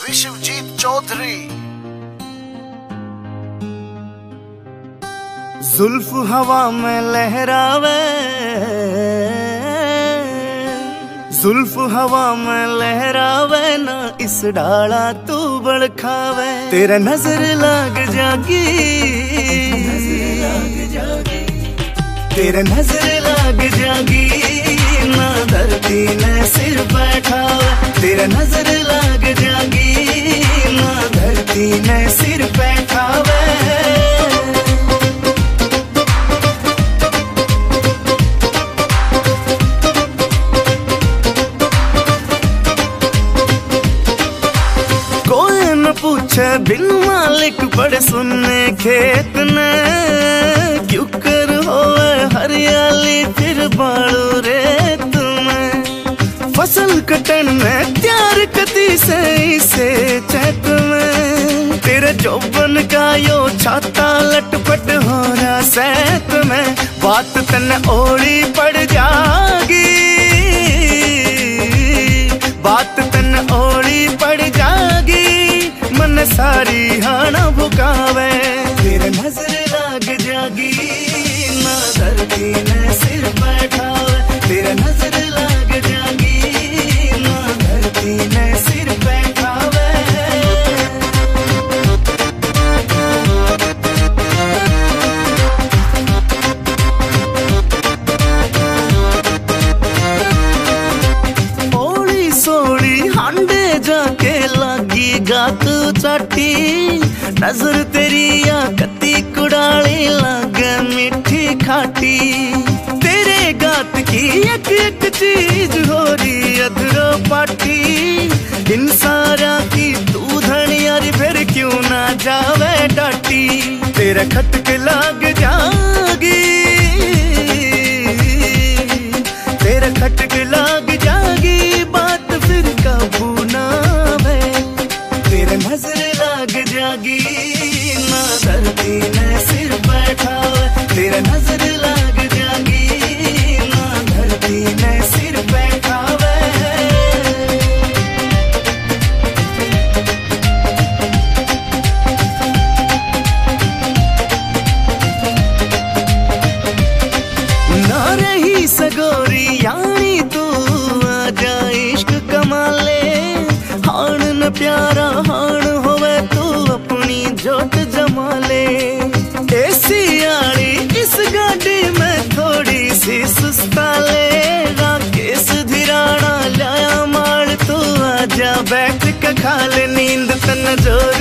विश्वजीत चौधरी। जुल्फ हवा में लहरावे, जुल्फ हवा में लहरावे ना, इस डाला तू बड़खावे। तेरा नजर लाग जागी, तेरा नजर लाग जागी ना, धरती ने सिर बैठावे। तेरा नजर लाग जागी ना, धरती ने सिर बैठावे। पूछे बिन मालिक बड़े सुनने खेत ने, क्यों कर होए हरियाली फिर बाड़ू रेत में। फसल कटन में त्यार कती से इसे चैत में, तेरे जौबन का यो छाता लटपट हो रहा सैत में। बात तन ओड़ी पड़ जागी, बात तन ओड़ी पड़ जागी, मन सारी हाना भुकावे। तेरे नजर लाग जागी ना, धरती ने सिर बैठावे। तेरे नजर लाग जागी ना, धरती ने सिर बैठावे। ओली सोड़ी हांडे जाके लागी गात चाटी, नजर तेरी या कती कुड़ाली लागे मीठी खाटी। तेरे गात की एक एक चीज हो रही अधरो पाटी, इन सारा की तू धनियारी फिर क्यों ना जावे डाटी। तेरा खटक लाग जागी, तेरा खटक लाग जागी, बात फिर काबू ना आवे। तेरे नजर लाग जागी ना, धरती ने सिर बैठावे। तेरा नजर लाग जागी ना, धरती ने सिर बैठावे। ना रही सगोरी यानी तू आजा इश्क कमा ले। हाण न प्यारा हाण होवे तू अपनी जोट जमा ले। एसी आड़ी इस गाड़ी में थोड़ी सी सुस्ता ले, राकेश धिराना लाया मार तू आजा बैठ के खा ले नींद तन जोर